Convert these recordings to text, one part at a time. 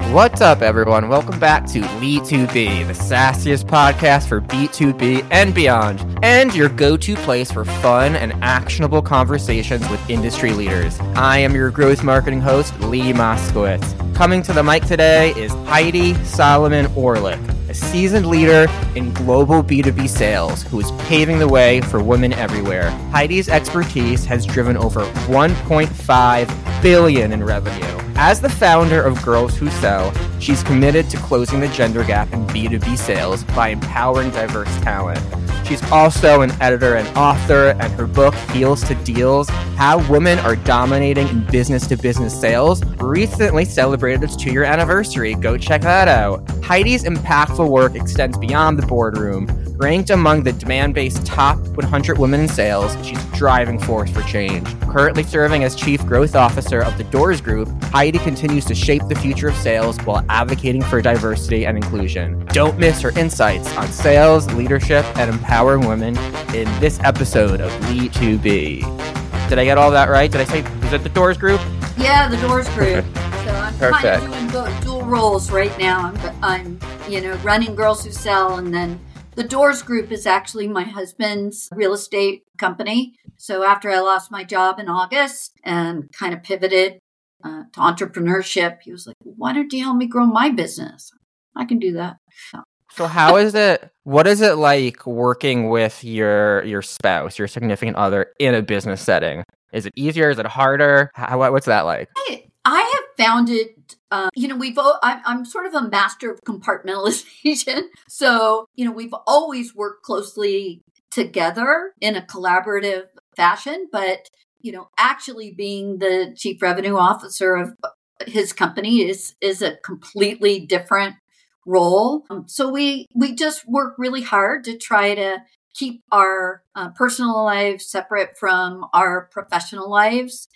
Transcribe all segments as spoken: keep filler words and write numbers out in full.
What's up, everyone? Welcome back to Lee two B, the sassiest podcast for B two B and beyond, and your go-to place for fun and actionable conversations with industry leaders. I am your growth marketing host, Lee Moskowitz. Coming to the mic today is Heidi Solomon Orlick, a seasoned leader in global B two B sales who is paving the way for women everywhere. Heidi's expertise has driven over one point five billion dollars in revenue. As the founder of Girls Who Sell, she's committed to closing the gender gap in B two B sales by empowering diverse talent. She's also an editor and author, and her book, Heels to Deals, How Women Are Dominating in Business-to-Business Sales, recently celebrated its two-year anniversary. Go check that out. Heidi's impactful work extends beyond the boardroom. Ranked among the demand-based top one hundred women in sales, she's a driving force for change. Currently serving as Chief Growth Officer of the Doors Group, Heidi continues to shape the future of sales while advocating for diversity and inclusion. Don't miss her insights on sales, leadership, and empowering women in this episode of Lee two B. Did I get all that right? Did I say, is it the Doors Group? Yeah, the Doors Group. So I'm Perfect. kind of doing du- dual roles right now. I'm, I'm, you know, running Girls Who Sell, and then the Doors Group is actually my husband's real estate company. So after I lost my job in August and kind of pivoted uh, to entrepreneurship, he was like, why don't you help me grow my business? I can do that. So, So how is it, what is it like working with your your spouse, your significant other in a business setting? Is it easier? Is it harder? How, what's that like? I, I have found it, um, you know, we've, I'm, I'm sort of a master of compartmentalization. So, you know, we've always worked closely together in a collaborative fashion, but, you know, actually being the chief revenue officer of his company is, is a completely different role. Um, so we, we just work really hard to try to keep our uh, personal lives separate from our professional lives,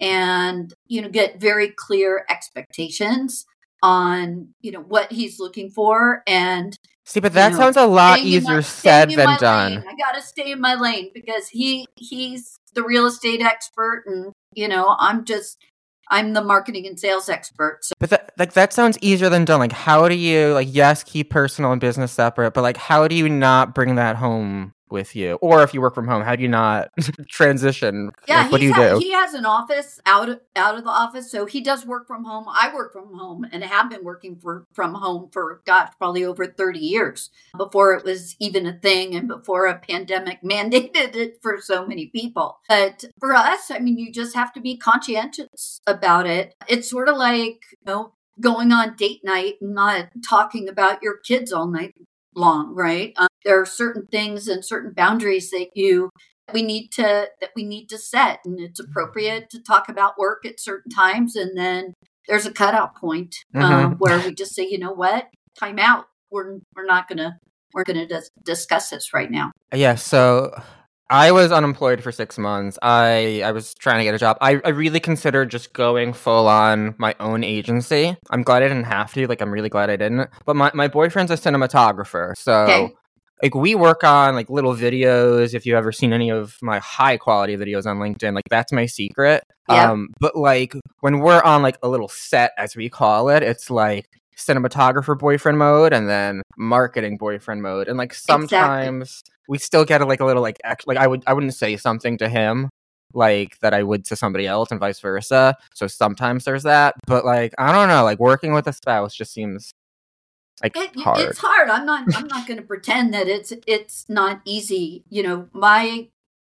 and, you know, get very clear expectations on, you know, what he's looking for. And See, but that you know, sounds a lot staying in easier my- said staying in my than done. lane. I got to stay in my lane because he he's the real estate expert, and, you know, I'm just, I'm the marketing and sales expert. So But that, like, that sounds easier than done. Like, how do you, like, yes, keep personal and business separate, but, like, how do you not bring that home with you? Or if you work from home, how do you not transition? yeah, Like, what do you he's ha- do? he has an office out of, out of the office. So he does work from home. I work from home and have been working for, from home for, gosh, probably over thirty years before it was even a thing and before a pandemic mandated it for so many people. But for us, I mean, you just have to be conscientious about it. It's sort of like, you know, going on date night and not talking about your kids all night long, right? Um, there are certain things and certain boundaries that you we need to that we need to set, and it's appropriate to talk about work at certain times, and then there's a cutoff point um, Mhm. where we just say, you know what, time out. We're we're not gonna we're gonna dis- discuss this right now. Yeah, so I was unemployed for six months. I, I was trying to get a job. I, I really considered just going full on my own agency. I'm glad I didn't have to. Like, I'm really glad I didn't. But my, my boyfriend's a cinematographer. So, Okay. like, we work on, like, little videos. If you've ever seen any of my high quality videos on LinkedIn, like, that's my secret. Yeah. Um, but, like, when we're on, like, a little set, as we call it, it's, like, cinematographer boyfriend mode and then marketing boyfriend mode. And, like, sometimes we still get a, like a little like act- like I would I wouldn't say something to him like that I would to somebody else and vice versa. So sometimes there's that, but like I don't know, like working with a spouse just seems like It, hard. It's hard. I'm not. I'm not going to pretend that it's it's not easy. You know, my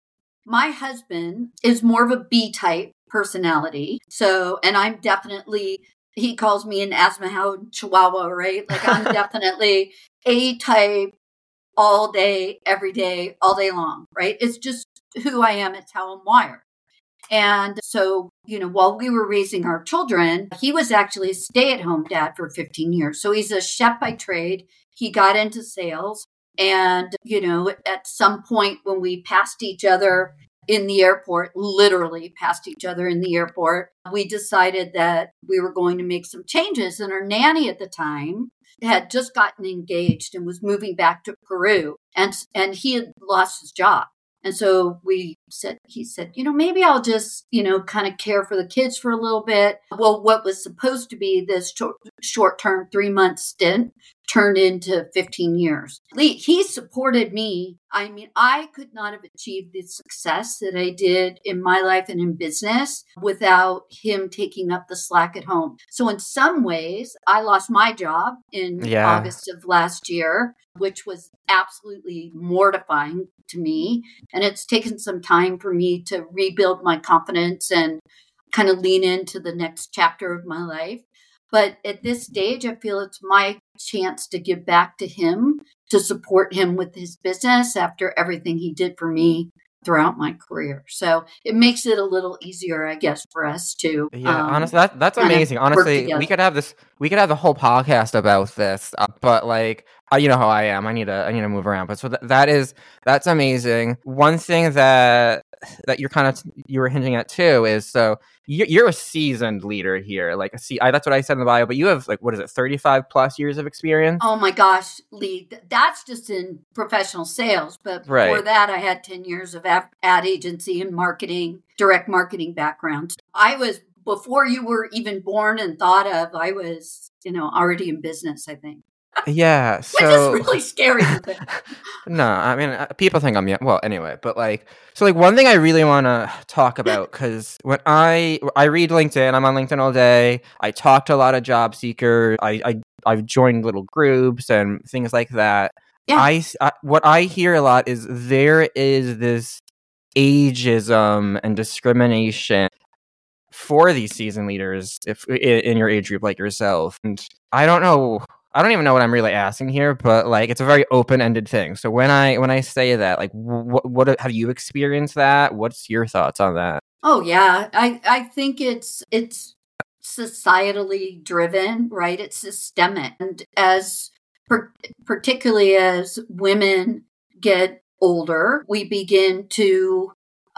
my husband is more of a B type personality. So, and I'm definitely. He calls me an asthma hound chihuahua, right? Like I'm definitely A type, all day, every day, all day long, right? It's just who I am. It's how I'm wired. And so, you know, while we were raising our children, he was actually a stay-at-home dad for fifteen years. So he's a chef by trade. He got into sales. And, you know, at some point when we passed each other in the airport, literally passed each other in the airport, we decided that we were going to make some changes. And our nanny at the time had just gotten engaged and was moving back to Peru. And, and he had lost his job. And so we said, he said, you know, maybe I'll just, you know, kind of care for the kids for a little bit. Well, what was supposed to be this short term three month stint turned into fifteen years. Lee, he supported me. I mean, I could not have achieved the success that I did in my life and in business without him taking up the slack at home. So in some ways, I lost my job in yeah. August of last year, which was absolutely mortifying to me. And it's taken some time for me to rebuild my confidence and kind of lean into the next chapter of my life. But at this stage, I feel it's my chance to give back to him, to support him with his business after everything he did for me throughout my career. So it makes it a little easier, I guess, for us to. Yeah, um, honestly, that, that's amazing. Honestly, we could have this, we could have the whole podcast about this, uh, but like, uh, you know how I am. I need to, I need to move around. But so th- that is, that's amazing. One thing that that you're kind of you were hinting at too is so you're, you're a seasoned leader here. Like, see, I, that's what I said in the bio. But you have like, what is it, thirty-five plus years of experience? Oh my gosh, Lee, that's just in professional sales. But before right. that, I had ten years of ad agency and marketing, direct marketing background. I was, before you were even born and thought of, I was, you know, already in business, I think. Yeah, so which is really scary. No, I mean, uh, people think I'm young. Well, anyway, but like, so like one thing I really want to talk about, because when I I read LinkedIn, I'm on LinkedIn all day. I talk to a lot of job seekers. I I I've joined little groups and things like that. Yeah. I, I what I hear a lot is there is this ageism and discrimination for these seasoned leaders, if in your age group like yourself, and I don't know. I don't even know what I'm really asking here, but like it's a very open-ended thing. So when I when I say that, like, what what have you experienced that? What's your thoughts on that? Oh yeah, I I think it's it's societally driven, right? It's systemic, and as per, particularly as women get older, we begin to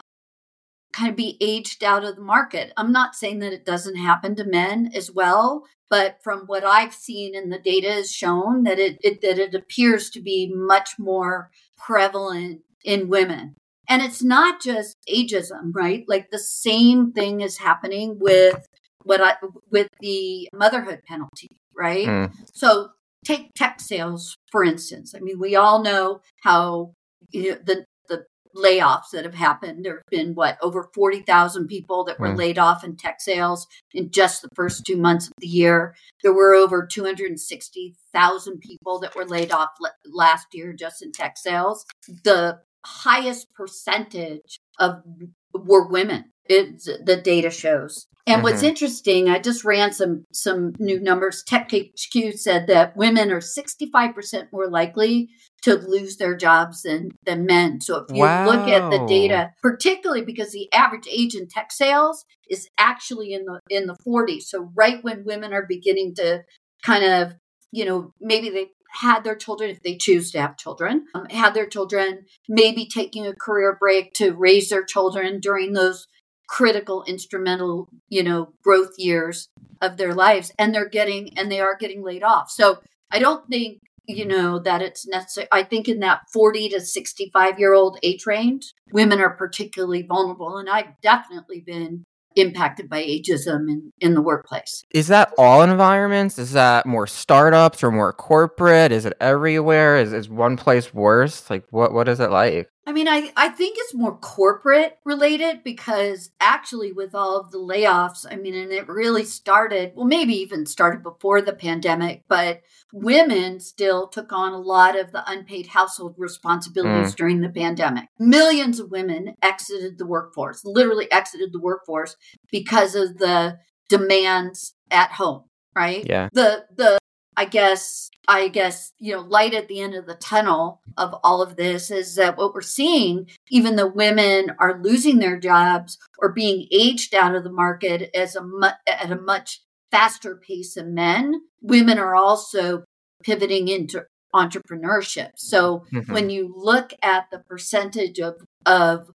kind of be aged out of the market. I'm not saying that it doesn't happen to men as well, but from what I've seen and the data has shown that it, it that it appears to be much more prevalent in women. And it's not just ageism, right? Like the same thing is happening with what I with the motherhood penalty, right? Mm. So take tech sales, for instance. I mean, we all know how you know, the layoffs that have happened. There have been, what, over forty thousand people that were mm. laid off in tech sales in just the first two months of the year. There were over two hundred sixty thousand people that were laid off l- last year just in tech sales. The highest percentage of were women, it, the data shows. And mm-hmm. what's interesting, I just ran some some new numbers. TechHQ said that women are sixty-five percent more likely to lose their jobs than, than men. So if you wow. look at the data, particularly because the average age in tech sales is actually in the in the forties. So right when women are beginning to kind of, you know, maybe they had their children, if they choose to have children, um, had their children, maybe taking a career break to raise their children during those critical, instrumental, you know, growth years of their lives. And they're getting, and they are getting laid off. So I don't think, you know, that it's necessary. I think in that forty to sixty-five year old age range, women are particularly vulnerable. And I've definitely been impacted by ageism in, in the workplace. Is that all environments? Is that more startups or more corporate? Is it everywhere? Is, is one place worse? Like, what, what is it like? I mean, I, I think it's more corporate related because actually with all of the layoffs, I mean, and it really started, well, maybe even started before the pandemic, but women still took on a lot of the unpaid household responsibilities mm. during the pandemic. Millions of women exited the workforce, literally exited the workforce because of the demands at home, right? Yeah. The, the, I guess, I guess, you know, light at the end of the tunnel of all of this is that what we're seeing, even though women are losing their jobs or being aged out of the market as a mu- at a much faster pace than men, women are also pivoting into entrepreneurship. So mm-hmm. when you look at the percentage of, of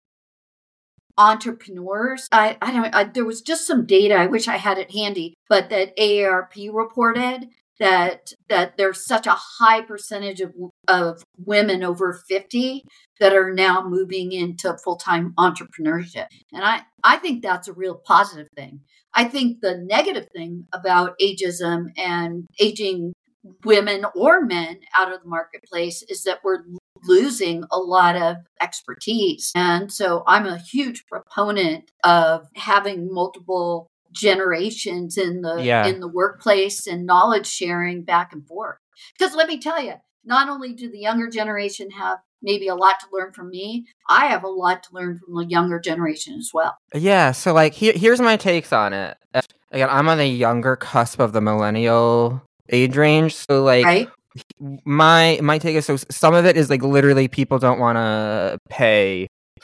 entrepreneurs, I, I don't, I, there was just some data, I wish I had it handy, but that A A R P reported that that there's such a high percentage of of women over fifty that are now moving into full-time entrepreneurship. And I, I think that's a real positive thing. I think the negative thing about ageism and aging women or men out of the marketplace is that we're losing a lot of expertise. And so I'm a huge proponent of having multiple generations in the Yeah. in the workplace and knowledge sharing back and forth. Because let me tell you, not only do the younger generation have maybe a lot to learn from me, I have a lot to learn from the younger generation as well. Yeah, so like here, here's my takes on it. Again, I'm on the younger cusp of the millennial age range, so like Right? my my take is, so some of it is like literally people don't want to pay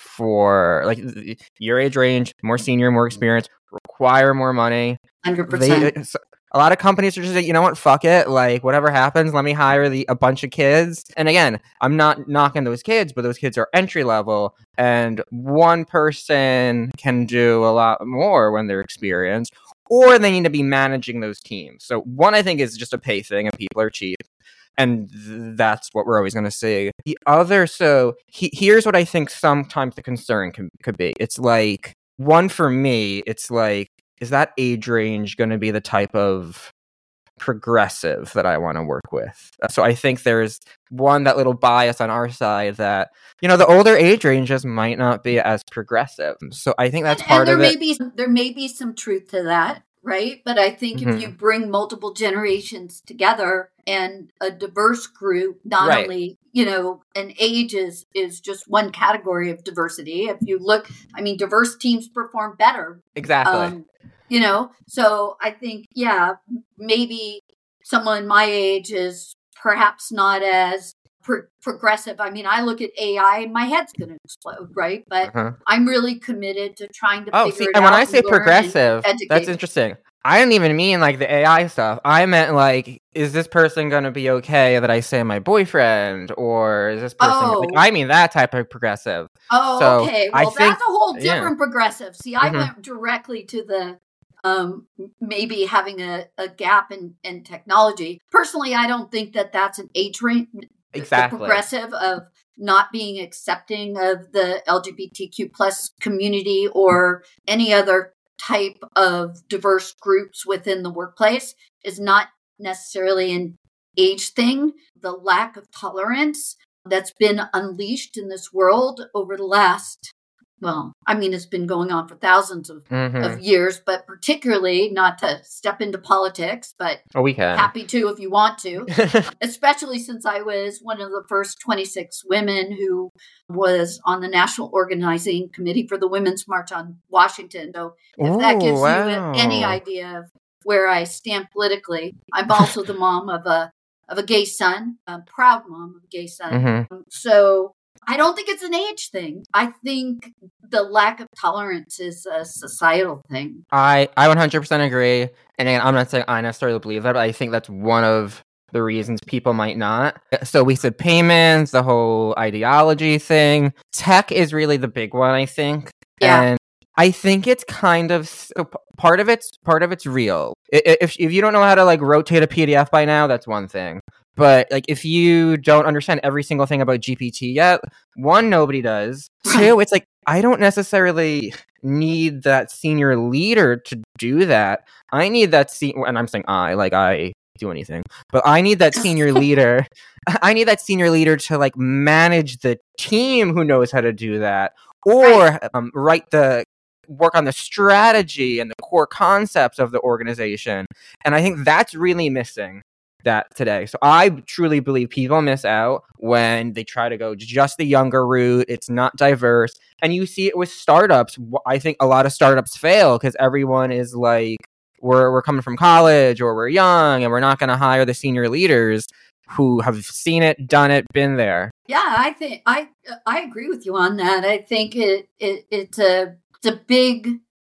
for like your age range, more senior, more experience, require more money. one hundred They, percent. a lot of companies are just like, you know what, fuck it, like whatever happens, let me hire the a bunch of kids. And again, I'm not knocking those kids, but those kids are entry level, and one person can do a lot more when they're experienced, or they need to be managing those teams. So one, I think, is just a pay thing, and people are cheap. And th- that's what we're always going to see. The other, so he, here's what I think sometimes the concern can, could be. It's like, one, for me, it's like, is that age range going to be the type of progressive that I want to work with? So I think there's one, that little bias on our side that, you know, the older age ranges might not be as progressive. So I think that's and, part and there of may it. be there may be some truth to that, right? But I think Mhm. if you bring multiple generations together and a diverse group, not Right. only, you know, and age is is just one category of diversity. If you look, I mean, diverse teams perform better. Exactly. Um, you know, so I think, yeah, maybe someone my age is perhaps not as pro- progressive. I mean, I look at A I and my head's going to explode, right? But Uh-huh. I'm really committed to trying to Oh, figure see, it and out. when I say and learn and progressive, educate. that's interesting. I didn't even mean like the A I stuff. I meant like, is this person going to be okay that I say my boyfriend, or is this person? Oh. Like, I mean that type of progressive. Oh, So, okay. I Well, think- that's a whole yeah. different progressive. See, I Mhm. went directly to the um, maybe having a, a gap in, in technology. Personally, I don't think that that's an age range. Exactly. The progressive of not being accepting of the L G B T Q plus community or any other type of diverse groups within the workplace is not necessarily an age thing. The lack of tolerance that's been unleashed in this world over the last, well, I mean, it's been going on for thousands of, Mhm. of years, but particularly, not to step into politics, but Oh, we can. happy to if you want to, especially since I was one of the first twenty-six women who was on the National Organizing Committee for the Women's March on Washington. So if that Ooh, gives wow. you any idea of where I stand politically, I'm also the mom of a of a gay son, a proud mom of a gay son. Mhm. So I don't think it's an age thing. I think the lack of tolerance is a societal thing. I, I one hundred percent agree. And again, I'm not saying I necessarily believe that, but I think that's one of the reasons people might not. So we said payments, the whole ideology thing. Tech is really the big one, I think. Yeah. And I think it's kind of, so p- part of it's part of it's real. I- i- If if you don't know how to like rotate a P D F by now, that's one thing. But like if you don't understand every single thing about G P T yet, one, nobody does. Two, it's like I don't necessarily need that senior leader to do that. I need that se- and I'm saying I, like I do anything, but I need that senior leader. I need that senior leader to like manage the team who knows how to do that, or Right. um, write the work on the strategy and the core concepts of the organization. And I think that's really missing that today. So I truly believe people miss out when they try to go just the younger route. It's not diverse. And you see it with startups. I think a lot of startups fail because everyone is like, we're we're coming from college, or we're young, and we're not going to hire the senior leaders who have seen it, done it, been there. Yeah, I think I I agree with you on that. I think it, it it's a it's a big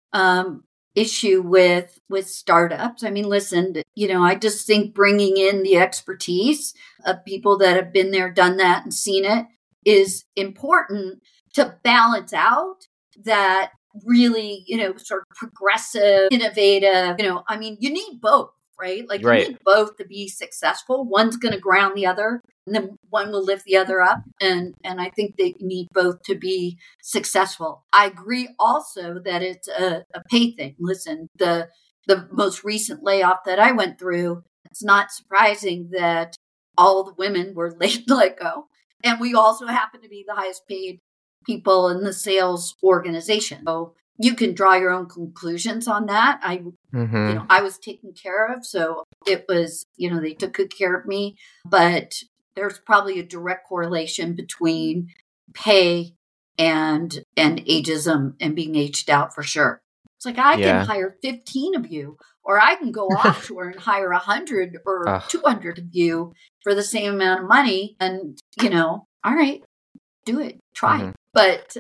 um, issue with with startups. I mean, listen, you know, I just think bringing in the expertise of people that have been there, done that, and seen it is important to balance out that really, you know, sort of progressive, innovative. You know, I mean, you need both. right? Like Right. you need both to be successful. One's going to ground the other, and then one will lift the other up. And and I think they need both to be successful. I agree also that it's a, a pay thing. Listen, the the most recent layoff that I went through, it's not surprising that all the women were let, let go. And we also happen to be the highest paid people in the sales organization. So you can draw your own conclusions on that. I, Mm-hmm. you know, I was taken care of. So it was, you know, they took good care of me, but there's probably a direct correlation between pay and, and ageism and being aged out for sure. It's like, I Yeah. can hire fifteen of you, or I can go offshore and hire one hundred or Ugh. two hundred of you for the same amount of money. And, you know, all right, do it, try Mhm. it. But,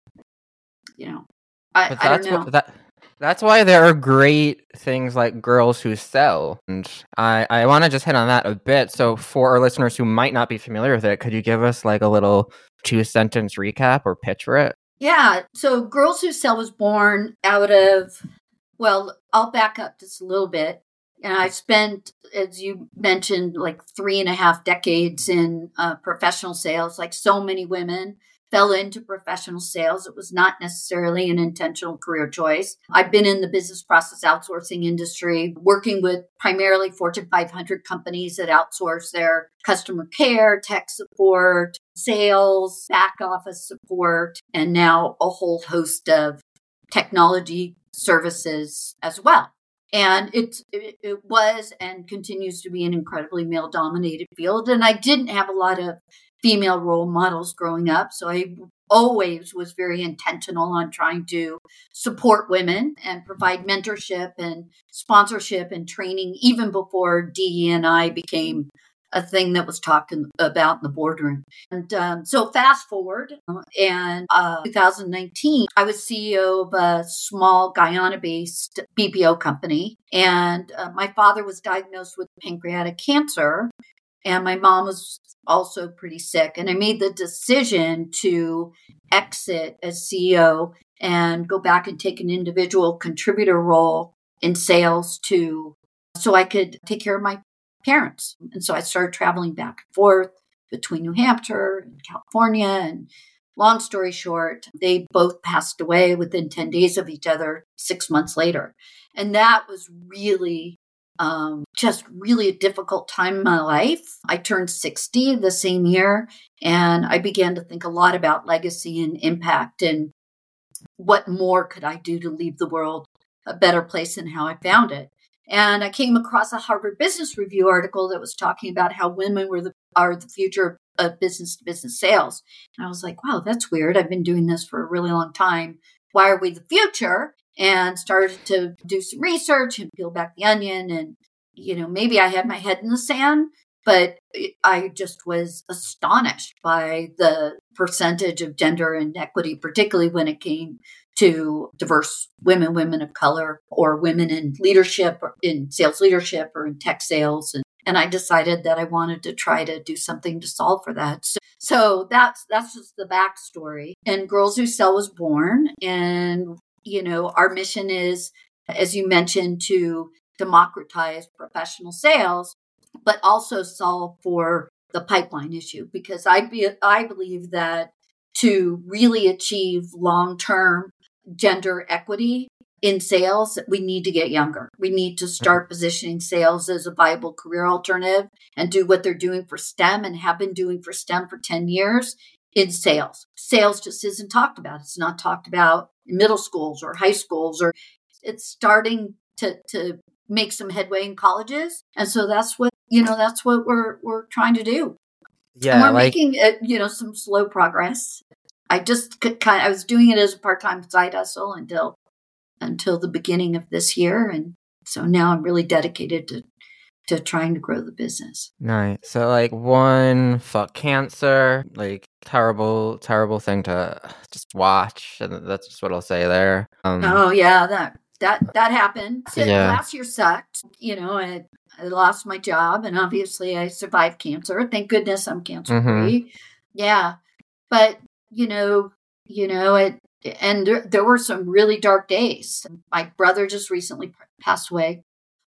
you know, I, But I don't that's know. what that that's why there are great things like Girls Who Sell. And I, I want to just hit on that a bit. So for our listeners who might not be familiar with it, could you give us like a little two sentence recap or pitch for it? Yeah. So Girls Who Sell was born out of, well, I'll back up just a little bit. And I spent, as you mentioned, like three and a half decades in uh, professional sales, like so many women fell into professional sales. It was not necessarily an intentional career choice. I've been in the business process outsourcing industry, working with primarily Fortune five hundred companies that outsource their customer care, tech support, sales, back office support, and now a whole host of technology services as well. And it, it, it was and continues to be an incredibly male-dominated field. And I didn't have a lot of female role models growing up. So I always was very intentional on trying to support women and provide mentorship and sponsorship and training even before D E and I became a thing that was talked about in the boardroom. And um, so fast forward, and uh, twenty nineteen, I was C E O of a small Guyana-based B P O company. And uh, my father was diagnosed with pancreatic cancer. And my mom was also pretty sick. And I made the decision to exit as C E O and go back and take an individual contributor role in sales to, so I could take care of my parents. And so I started traveling back and forth between New Hampshire and California. And long story short, they both passed away within ten days of each other, six months later. And that was really Um, just really a difficult time in my life. I turned sixty the same year, and I began to think a lot about legacy and impact and what more could I do to leave the world a better place than how I found it. And I came across a Harvard Business Review article that was talking about how women were the, are the future of business-to-business sales. And I was like, wow, that's weird. I've been doing this for a really long time. Why are we the future? And started to do some research and peel back the onion. And, you know, maybe I had my head in the sand, but I just was astonished by the percentage of gender inequity, particularly when it came to diverse women, women of color, or women in leadership, or in sales leadership, or in tech sales. And, and I decided that I wanted to try to do something to solve for that. So, so that's that's just the backstory. And Girls Who Sell was born, and you know, our mission is, as you mentioned, to democratize professional sales, but also solve for the pipeline issue. Because I be, I believe that to really achieve long-term gender equity in sales, we need to get younger. We need to start positioning sales as a viable career alternative and do what they're doing for STEM and have been doing for STEM for ten years in sales. Sales just isn't talked about. It's not talked about in middle schools or high schools, or it's starting to, to make some headway in colleges. And so that's what, you know, that's what we're, we're trying to do. Yeah, and we're like making, uh, you know, some slow progress. I just could kind of, I was doing it as a part-time side hustle until, until the beginning of this year. And so now I'm really dedicated to to trying to grow the business. Nice. So like one, fuck cancer, like terrible, terrible thing to just watch. And that's just what I'll say there. Um, oh yeah, that that that happened. So yeah. Last year sucked. You know, I, I lost my job, and obviously I survived cancer. Thank goodness I'm cancer free. Mm-hmm. Yeah, but you know, you know it. And there, there were some really dark days. My brother just recently passed away.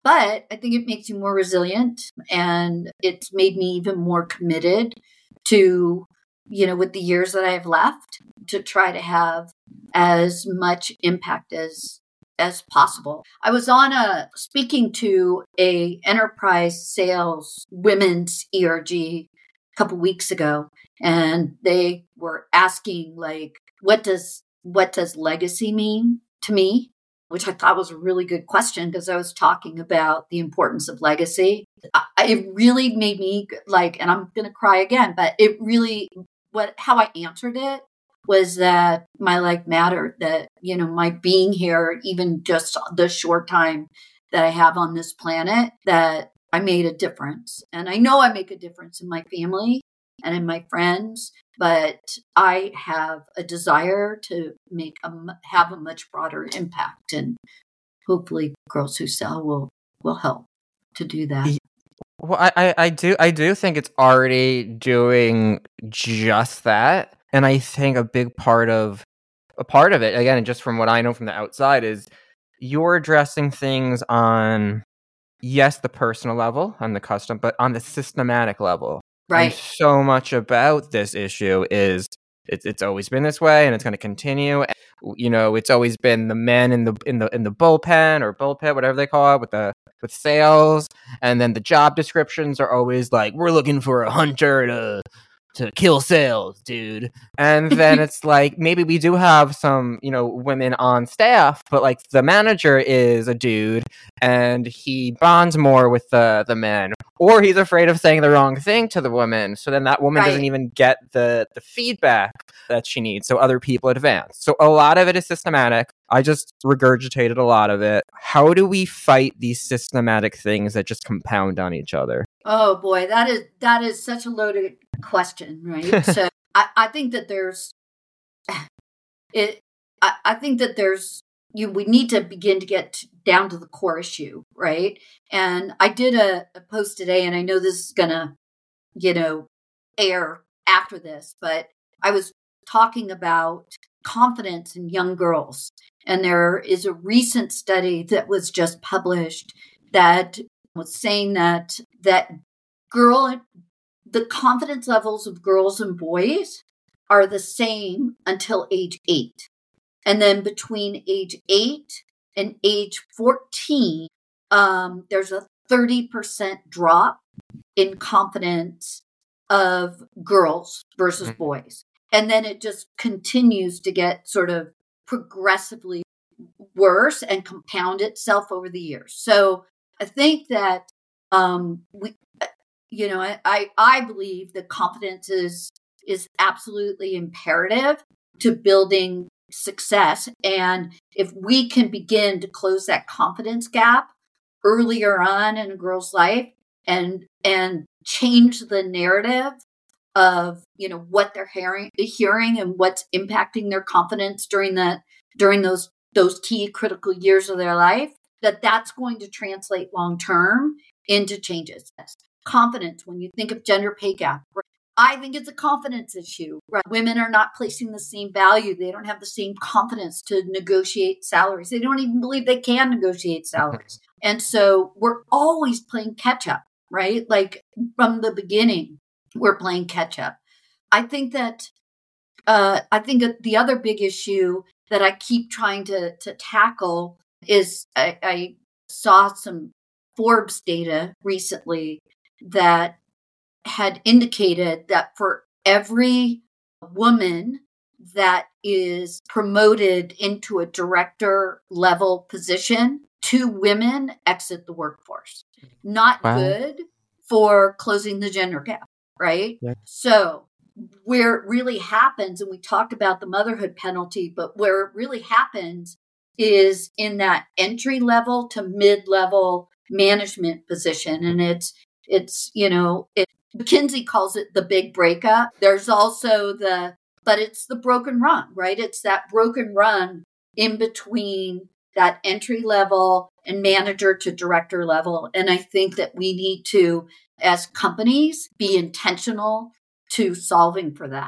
But I think it makes you more resilient, and it's made me even more committed to, you know, with the years that I have left, to try to have as much impact as as possible. I was on a speaking to a enterprise sales women's E R G a couple weeks ago, and they were asking, like, what does what does legacy mean to me? Which I thought was a really good question, because I was talking about the importance of legacy. I, it really made me like, and I'm going to cry again, but it really, what, how I answered it was that my life mattered, that, you know, my being here, even just the short time that I have on this planet, that I made a difference. And I know I make a difference in my family and in my friends, but I have a desire to make a, have a much broader impact, and hopefully Girls Who Sell will, will help to do that. Well, I, I, I do I do think it's already doing just that. And I think a big part of a part of it, again, just from what I know from the outside, is you're addressing things on, yes, the personal level, on the custom, but on the systematic level. Right. And so much about this issue is it's it's always been this way, and it's going to continue. You know, it's always been the men in the in the in the bullpen or bullpit, whatever they call it, with the with sales, and then the job descriptions are always like, we're looking for a hunter to to kill sales, dude. And then it's like, maybe we do have some, you know, women on staff, but like the manager is a dude and he bonds more with the the men, or he's afraid of saying the wrong thing to the woman, so then that woman right. doesn't even get the the feedback that she needs, so other people advance. So a lot of it is systematic. I just regurgitated a lot of it. How do we fight these systematic things that just compound on each other? Oh boy, that is that is such a loaded question, right? So I, I think that there's it. I, I think that there's you. We need to begin to get down to the core issue, right? And I did a, a post today, and I know this is gonna, you know, air after this, but I was talking about confidence in young girls, and there is a recent study that was just published that was saying that that girl the confidence levels of girls and boys are the same until age eight, and then between age eight and age fourteen, um, there's a thirty percent drop in confidence of girls versus boys, and then it just continues to get sort of progressively worse and compound itself over the years. So I think that um, we, you know, I, I, I believe that confidence is is absolutely imperative to building success. And if we can begin to close that confidence gap earlier on in a girl's life, and and change the narrative of, you know, what they're hearing, hearing and what's impacting their confidence during that during those those key critical years of their life, that that's going to translate long term into changes. Confidence, when you think of gender pay gap, right? I think it's a confidence issue, right? Women are not placing the same value. They don't have the same confidence to negotiate salaries. They don't even believe they can negotiate salaries. And so we're always playing catch up, right? Like from the beginning, we're playing catch up. I think that, uh, I think that the other big issue that I keep trying to, to tackle is I, I saw some Forbes data recently that had indicated that for every woman that is promoted into a director level position, two women exit the workforce. Not wow. good for closing the gender gap, right? Yeah. So where it really happens, and we talked about the motherhood penalty, but where it really happens is in that entry level to mid-level management position. And it's, it's, you know, it, McKinsey calls it the big breakup. There's also the, but it's the broken run, right? It's that broken run in between that entry level and manager to director level. And I think that we need to, as companies, be intentional to solving for that.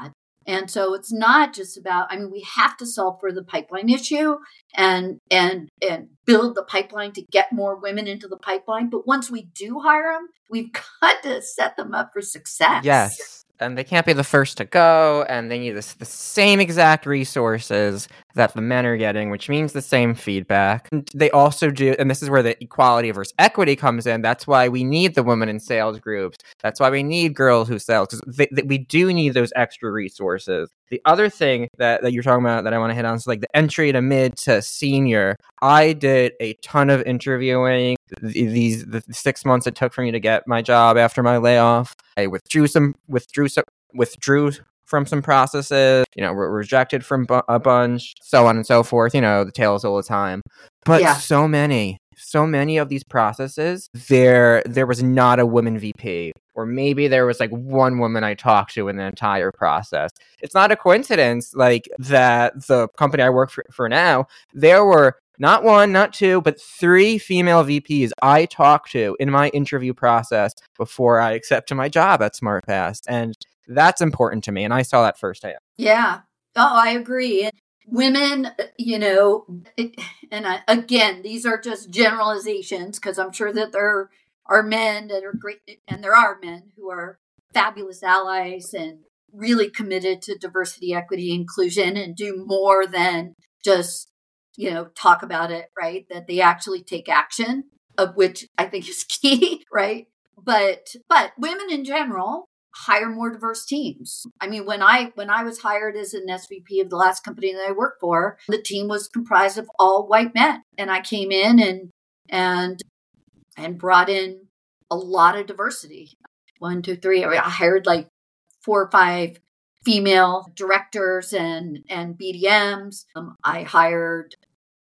And so it's not just about, I mean, we have to solve for the pipeline issue and and and build the pipeline to get more women into the pipeline. But once we do hire them, we've got to set them up for success. Yes. And they can't be the first to go, and they need this, the same exact resources that the men are getting, which means the same feedback. And they also do, and this is where the equality versus equity comes in. That's why we need the women in sales groups. That's why we need girls who sell, because we do need those extra resources. The other thing that, that you're talking about that I want to hit on is like the entry to mid to senior. I did a ton of interviewing these the six months it took for me to get my job after my layoff. I withdrew some withdrew some withdrew from some processes, you know, were rejected from bu- a bunch, so on and so forth, you know, the tales all the time. But yeah. so many, so many of these processes, there there was not a woman V P. Or maybe there was like one woman I talked to in the entire process. It's not a coincidence like that the company I work for, for now, there were not one, not two, but three female V Ps I talked to in my interview process before I accepted my job at SmartPass. And that's important to me. And I saw that firsthand. Yeah. Oh, I agree. And women, you know, it, and I, again, these are just generalizations because I'm sure that there are men that are great, and there are men who are fabulous allies and really committed to diversity, equity, inclusion, and do more than just, you know, talk about it, right? That they actually take action, of which I think is key, right? But but women in general hire more diverse teams. I mean, when I when I was hired as an S V P of the last company that I worked for, the team was comprised of all white men, and I came in and and and brought in a lot of diversity. One, two, three. I hired like four or five female directors and, and B D Ms. Um, I hired,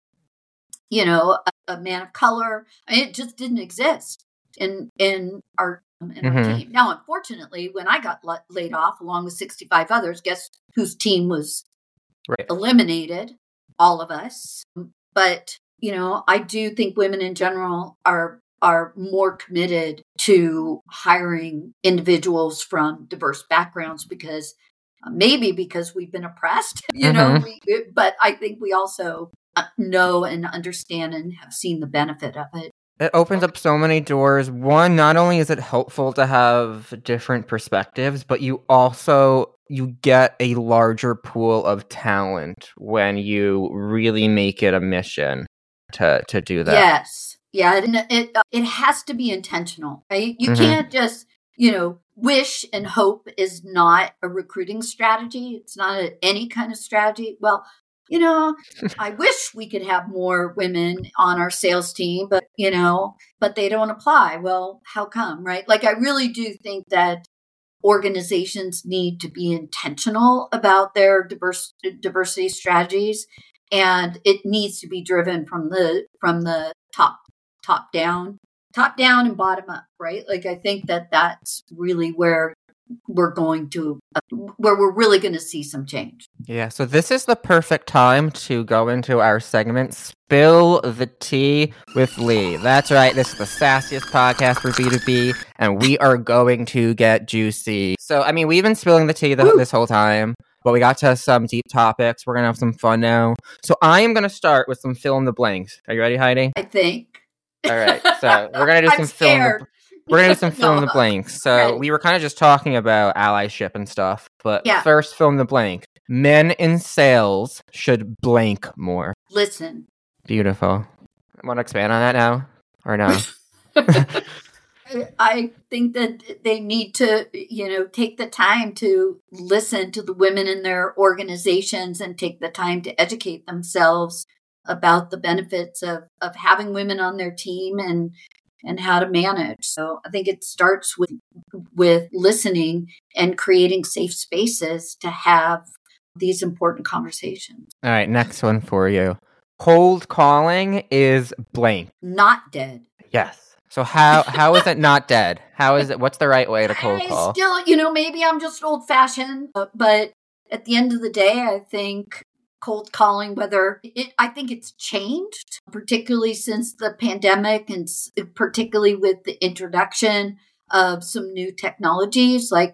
you know, a, a man of color. I mean, it just didn't exist in in our in mm-hmm. our team. Now, unfortunately, when I got la- laid off along with sixty-five others, guess whose team was right. eliminated? All of us. But, you know, I do think women in general are are more committed to hiring individuals from diverse backgrounds because uh, maybe because we've been oppressed, you mm-hmm. know, we, but I think we also know and understand and have seen the benefit of it. It opens up so many doors. One, not only is it helpful to have different perspectives, but you also, you get a larger pool of talent when you really make it a mission to, to do that. Yes. Yeah, it it, it has to be intentional, right? You mm-hmm. can't just, you know, wish and hope is not a recruiting strategy. It's not a, any kind of strategy. Well, you know, I wish we could have more women on our sales team, but, you know, but they don't apply. Well, how come, right? Like, I really do think that organizations need to be intentional about their diverse diversity strategies, and it needs to be driven from the from the top top down, top down and bottom up, right? Like, I think that that's really where we're going to, uh, where we're really going to see some change. Yeah. So this is the perfect time to go into our segment, Spill the Tea with Lee. That's right. This is the sassiest podcast for B two B, and we are going to get juicy. So, I mean, we've been spilling the tea the, this whole time, but we got to some deep topics. We're going to have some fun now. So I am going to start with some fill in the blanks. Are you ready, Heidi? I think. All right, so we're gonna do some fill in the, we're gonna do some fill in the blanks. So right. we were kind of just talking about allyship and stuff, but yeah. first, fill in the blank. Men in sales should blank more. Listen. Beautiful. Want to expand on that now, or no? I think that they need to, you know, take the time to listen to the women in their organizations and take the time to educate themselves about the benefits of, of having women on their team and and how to manage. So I think it starts with with listening and creating safe spaces to have these important conversations. All right, next one for you. Cold calling is blank. Not dead. Yes. So how how is it not dead? How is it? What's the right way to cold call? I still, you know, maybe I'm just old fashioned, but at the end of the day, I think cold calling, whether it, I think it's changed, particularly since the pandemic and particularly with the introduction of some new technologies like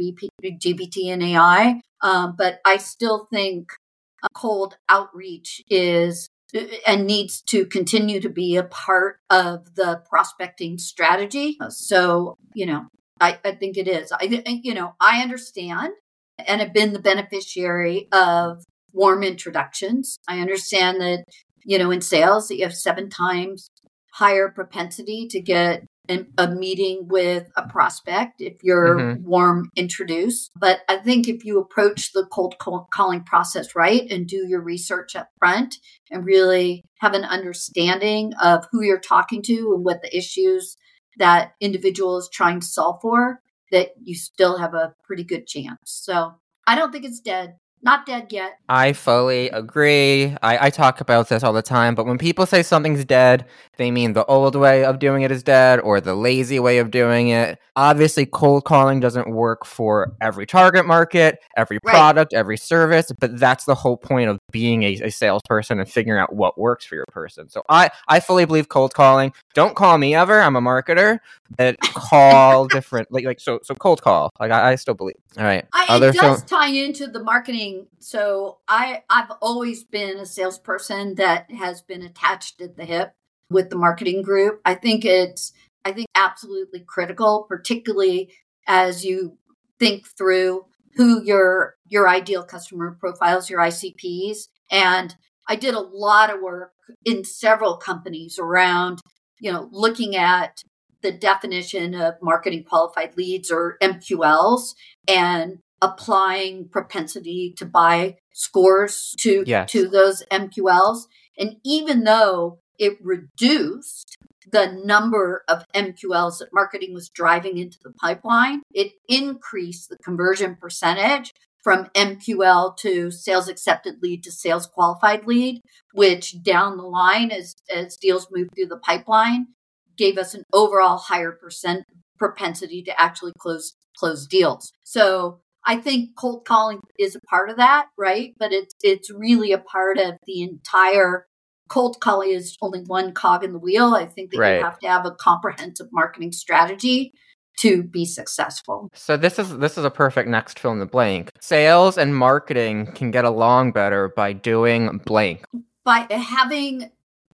ChatGPT and A I. Um, but I still think cold outreach is and needs to continue to be a part of the prospecting strategy. So, you know, I, I think it is. I, you know, I understand and have been the beneficiary of warm introductions. I understand that, you know, in sales, you have seven times higher propensity to get an, a meeting with a prospect if you're mm-hmm. warm introduced. But I think if you approach the cold call- calling process right and do your research up front and really have an understanding of who you're talking to and what the issues that individual is trying to solve for, that you still have a pretty good chance. So I don't think it's dead. Not dead yet. I fully agree. I, I talk about this all the time, but when people say something's dead, they mean the old way of doing it is dead or the lazy way of doing it. Obviously, cold calling doesn't work for every target market, every product, right. every service, but that's the whole point of being a, a salesperson and figuring out what works for your person. So I, I fully believe cold calling. Don't call me ever. I'm a marketer. But call different, like like so so cold call. Like I, I still believe. All right. I, Other, it does so, tie into the marketing. So I I've always been a salesperson that has been attached at the hip with the marketing group. I think it's I think absolutely critical, particularly as you think through who your your ideal customer profiles, your I C Ps. And I did a lot of work in several companies around, you know, looking at the definition of marketing qualified leads or M Q Ls and applying propensity to buy scores to, yes. to those M Q Ls. And even though it reduced the number of M Q Ls that marketing was driving into the pipeline, it increased the conversion percentage from M Q L to sales accepted lead to sales qualified lead, which down the line as, as deals move through the pipeline, gave us an overall higher percent propensity to actually close close deals. So I think cold calling is a part of that, right? But it's it's really a part of the entire. Cold calling is only one cog in the wheel. I think that right. you have to have a comprehensive marketing strategy to be successful. So this is this is a perfect next fill in the blank. Sales and marketing can get along better by doing blank. By having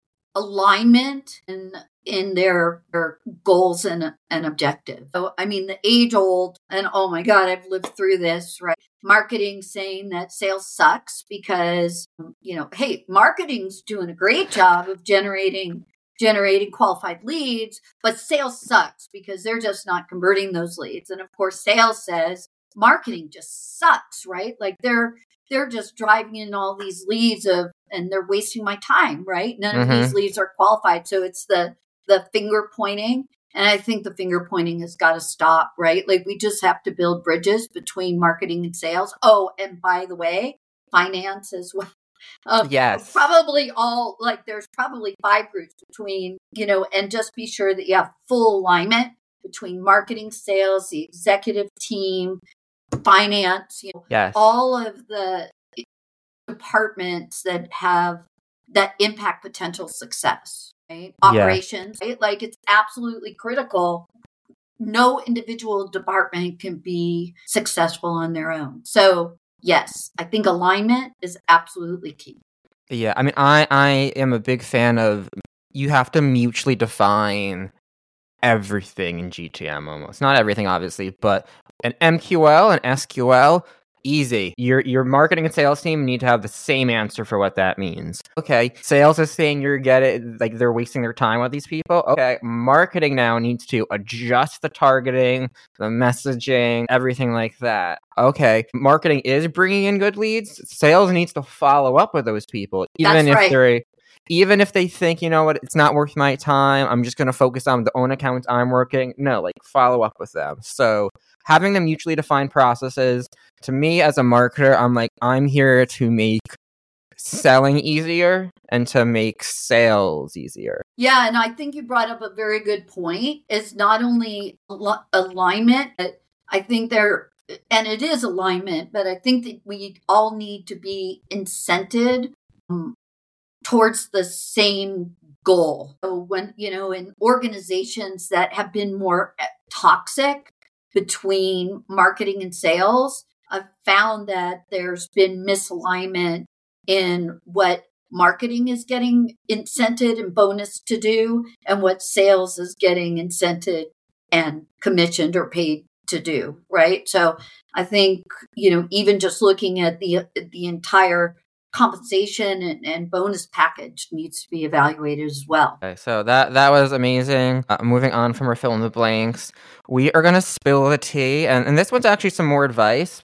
alignment in in their, their goals and, and objectives. So, I mean, the age old, and oh my God, I've lived through this, right? Marketing saying that sales sucks because, you know, hey, marketing's doing a great job of generating generating qualified leads, but sales sucks because they're just not converting those leads. And of course, sales says marketing just sucks, right? Like they're they're just driving in all these leads of, and they're wasting my time, right? None mm-hmm. of these leads are qualified. So it's the the finger pointing. And I think the finger pointing has got to stop, right? Like we just have to build bridges between marketing and sales. Oh, and by the way, finance as well. Um, yes. Probably all, like there's probably five groups between, you know, and just be sure that you have full alignment between marketing, sales, the executive team, finance, you know, yes. all of the departments that have, that impact potential success. Right? Operations, yeah. right? Like it's absolutely critical. No individual department can be successful on their own. So yes, I think alignment is absolutely key. Yeah, I mean, I, I am a big fan of, you have to mutually define everything in G T M almost. Not everything, obviously, but an M Q L and S Q L, easy. Your your marketing and sales team need to have the same answer for what that means. Okay, sales is saying you're getting, like they're wasting their time with these people. Okay, marketing now needs to adjust the targeting, the messaging, everything like that. Okay, marketing is bringing in good leads. Sales needs to follow up with those people, even That's if right. they're even if they think, you know what, it's not worth my time. I'm just going to focus on the own accounts I'm working. No, like follow up with them. So having the mutually defined processes, to me as a marketer, I'm like, I'm here to make selling easier and to make sales easier. Yeah, and I think you brought up a very good point. It's not only al- alignment, but I think there, and it is alignment, but I think that we all need to be incented um, towards the same goal. So when, you know, in organizations that have been more toxic between marketing and sales. I've found that there's been misalignment in what marketing is getting incented and bonus to do and what sales is getting incented and commissioned or paid to do, right? So I think, you know, even just looking at the the entire compensation and, and bonus package needs to be evaluated as well. Okay, so that that was amazing. Uh, moving on from our fill in the blanks, we are going to spill the tea, and, and this one's actually some more advice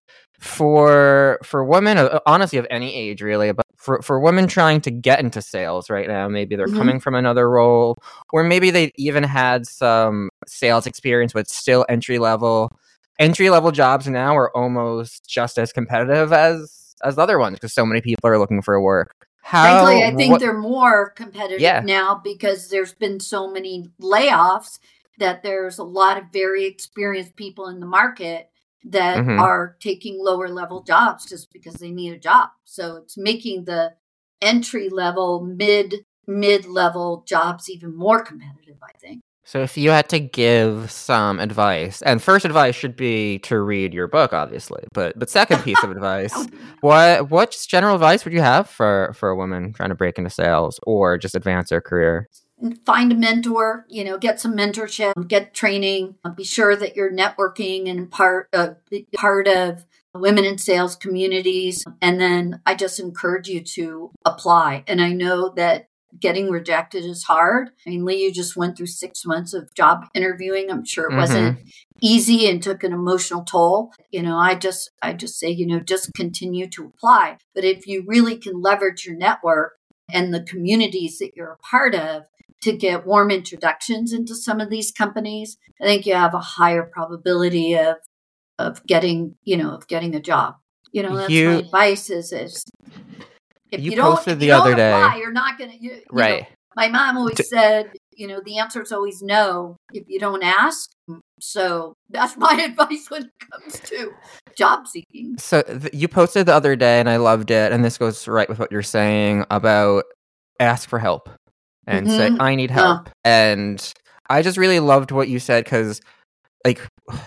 for for women, uh, honestly, of any age, really, but for, for women trying to get into sales right now. Maybe they're mm-hmm. coming from another role, or maybe they've even had some sales experience, but still entry level. Entry level jobs now are almost just as competitive as as other ones because so many people are looking for work. How, Frankly, I think what, they're more competitive yeah. now because there's been so many layoffs that there's a lot of very experienced people in the market that mm-hmm. are taking lower level jobs just because they need a job. So it's making the entry level, mid mid level jobs even more competitive, I think. So if you had to give some advice, and first advice should be to read your book, obviously, but but second piece of advice, what what general advice would you have for, for a woman trying to break into sales or just advance their career? Find a mentor, you know, get some mentorship, get training, be sure that you're networking and part of, part of women in sales communities. And then I just encourage you to apply. And I know that getting rejected is hard. I mean, Lee, you just went through six months of job interviewing. I'm sure it mm-hmm. wasn't easy and took an emotional toll. You know, I just, I just say, you know, just continue to apply. But if you really can leverage your network and the communities that you're a part of to get warm introductions into some of these companies, I think you have a higher probability of, of getting, you know, of getting a job. You know, that's you- my advice is, is If you, you don't, posted if the you other don't day. apply, you're not going to, you, right. You know, my mom always T- said, you know, the answer is always no if you don't ask. So that's my advice when it comes to job seeking. So th- you posted the other day and I loved it. And this goes right with what you're saying about ask for help and mm-hmm. say, I need help. Yeah. And I just really loved what you said because like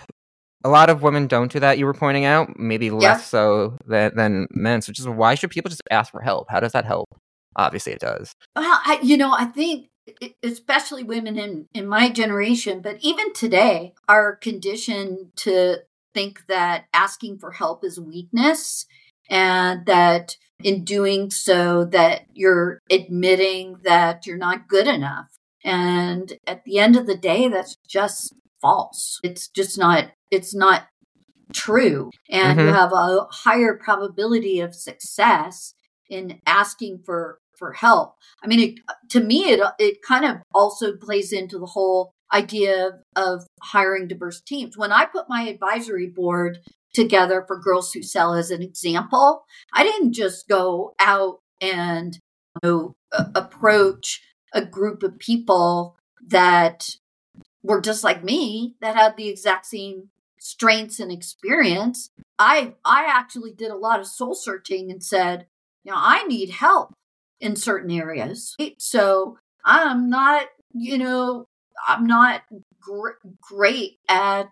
a lot of women don't do that, you were pointing out, maybe less yeah. so than, than men. So just why should people just ask for help? How does that help? Obviously it does. Well, I, you know, I think especially women in, in my generation, but even today are conditioned to think that asking for help is weakness and that in doing so that you're admitting that you're not good enough. And at the end of the day, that's just false. It's just not, it's not true. And mm-hmm. you have a higher probability of success in asking for, for help. I mean, it, to me, it, it kind of also plays into the whole idea of, of hiring diverse teams. When I put my advisory board together for Girls Who Sell as an example, I didn't just go out and you know, uh, approach a group of people that were just like me, that had the exact same strengths and experience. I I actually did a lot of soul searching and said, you know, I need help in certain areas. So I'm not, you know, I'm not gr- great at,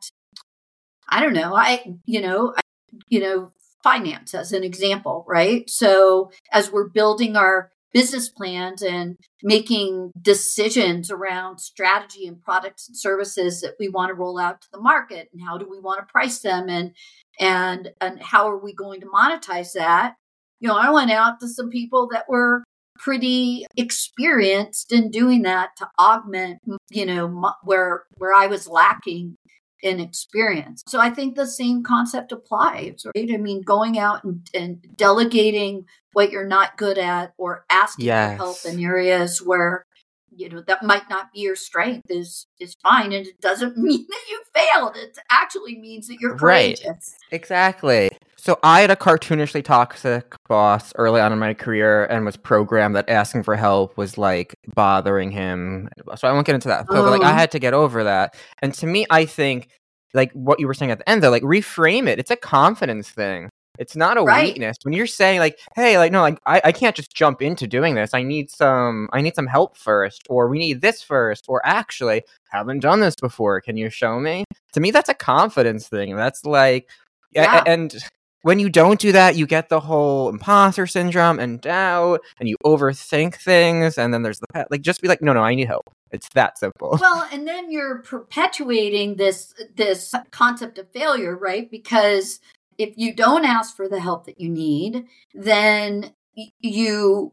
I don't know, I, you know, I, you know, finance as an example, right? So as we're building our business plans and making decisions around strategy and products and services that we want to roll out to the market and how do we want to price them and and and how are we going to monetize that? You know, I went out to some people that were pretty experienced in doing that to augment, you know, where where I was lacking in experience. So I think the same concept applies, right? I mean, going out and, and delegating what you're not good at or asking yes. for help in areas where, you know, that might not be your strength is is fine. And it doesn't mean that you failed. It actually means that you're courageous. Right. Exactly. So I had a cartoonishly toxic boss early on in my career and was programmed that asking for help was like bothering him. So I won't get into that. So, oh. but like I had to get over that. And to me, I think like what you were saying at the end though, like reframe it. It's a confidence thing. It's not a Right. weakness. When you're saying like, hey, like, no, like I, I can't just jump into doing this. I need some, I need some help first, or we need this first, or actually haven't done this before. Can you show me? To me, that's a confidence thing. That's like, Yeah. a- and when you don't do that, you get the whole imposter syndrome and doubt, and you overthink things. And then there's the pet, like, just be like, no, no, I need help. It's that simple. Well, and then you're perpetuating this this concept of failure, right? Because if you don't ask for the help that you need, then y- you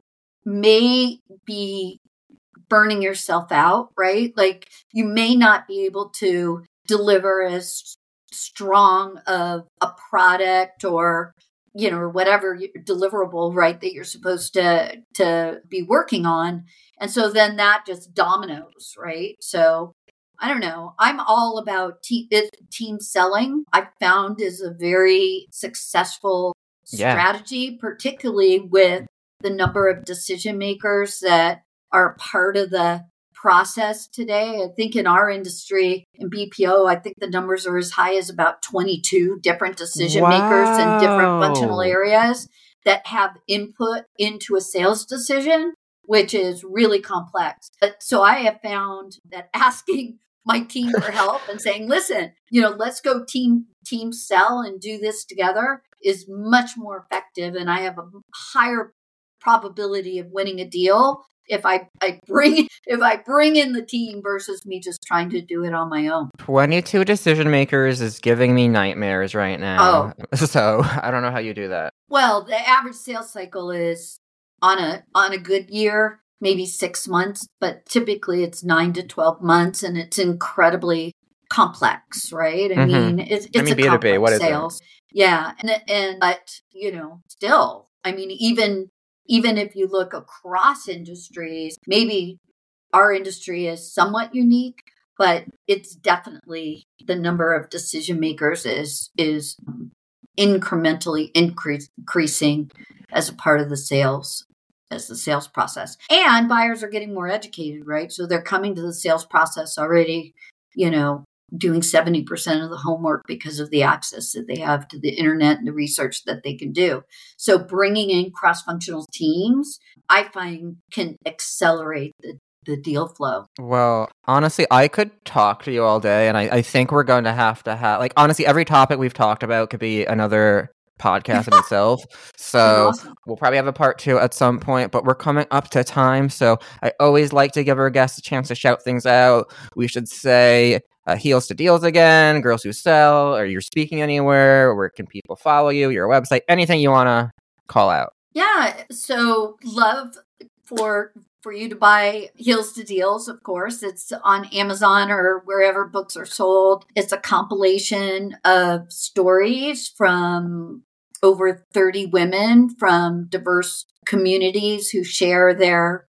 may be burning yourself out, right? Like you may not be able to deliver as strong of a product or you know or whatever y- deliverable, right, that you're supposed to to be working on. And so then that just dominoes, right? So I don't know. I'm all about te- it- team selling. I've found is a very successful Yeah. strategy, particularly with the number of decision makers that are part of the process today. I think in our industry, in B P O, I think the numbers are as high as about twenty-two different decision makers in different functional Wow. areas that have input into a sales decision, which is really complex. But so I have found that asking my team for help and saying, listen, you know, let's go team team sell and do this together is much more effective. And I have a higher probability of winning a deal if I, I bring if I bring in the team versus me just trying to do it on my own. twenty-two decision makers is giving me nightmares right now. Oh. So I don't know how you do that. Well, the average sales cycle is on a on a good year, maybe six months, but typically it's nine to twelve months, and it's incredibly complex, right? I Mhm. mean, it's it's I mean, a B two B, complex what is it? sales. Yeah, and and but you know, still, I mean, even even if you look across industries, maybe our industry is somewhat unique, but it's definitely the number of decision makers is is incrementally increase, increasing as a part of the sales as the sales process. And buyers are getting more educated, right? So they're coming to the sales process already, you know, doing seventy percent of the homework because of the access that they have to the internet and the research that they can do. So bringing in cross-functional teams, I find, can accelerate the, the deal flow. Well, honestly, I could talk to you all day, and I, I think we're going to have to have, like, honestly, every topic we've talked about could be another podcast in itself. So Awesome. we'll probably have a part two at some point, but we're coming up to time. So I always like to give our guests a chance to shout things out. We should say uh, Heels to Deals again, Girls Who Sell, or you're speaking anywhere. Where can people follow you? Your website, anything you want to call out. Yeah. So love for for you to buy Heels to Deals, of course. It's on Amazon or wherever books are sold. It's a compilation of stories from over thirty women from diverse communities who share their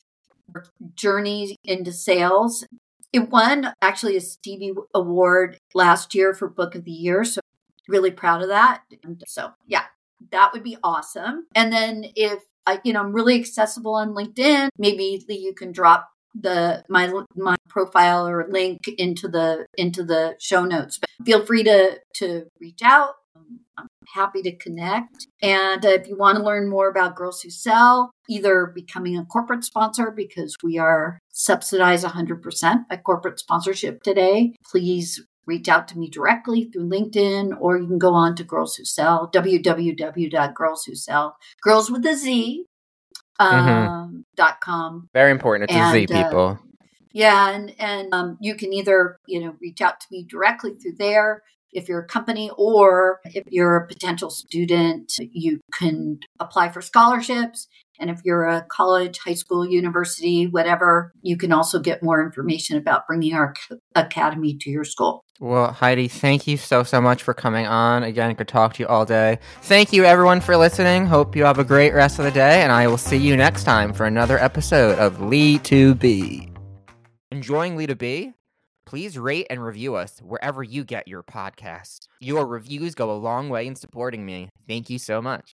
journey into sales. It won actually a Stevie Award last year for Book of the Year. So really proud of that. And so yeah, that would be awesome. And then if I, you know, I'm really accessible on LinkedIn, maybe you can drop the my my profile or link into the into the show notes. But feel free to to reach out. I'm happy to connect. And uh, if you want to learn more about Girls Who Sell, either becoming a corporate sponsor, because we are subsidized one hundred percent by corporate sponsorship today, please reach out to me directly through LinkedIn, or you can go on to Girls Who Sell, w w w dot girls who sell, girls with a Z, um, mm-hmm. dot com. Very important. It's and, a Z, people. Uh, yeah. And, and um, you can either, you know, reach out to me directly through there if you're a company, or if you're a potential student, you can apply for scholarships. And if you're a college, high school, university, whatever, you can also get more information about bringing our academy to your school. Well, Heidi, thank you so, so much for coming on. Again, I could talk to you all day. Thank you, everyone, for listening. Hope you have a great rest of the day, and I will see you next time for another episode of Lead to Be. Enjoying Lead to Be? Please rate and review us wherever you get your podcasts. Your reviews go a long way in supporting me. Thank you so much.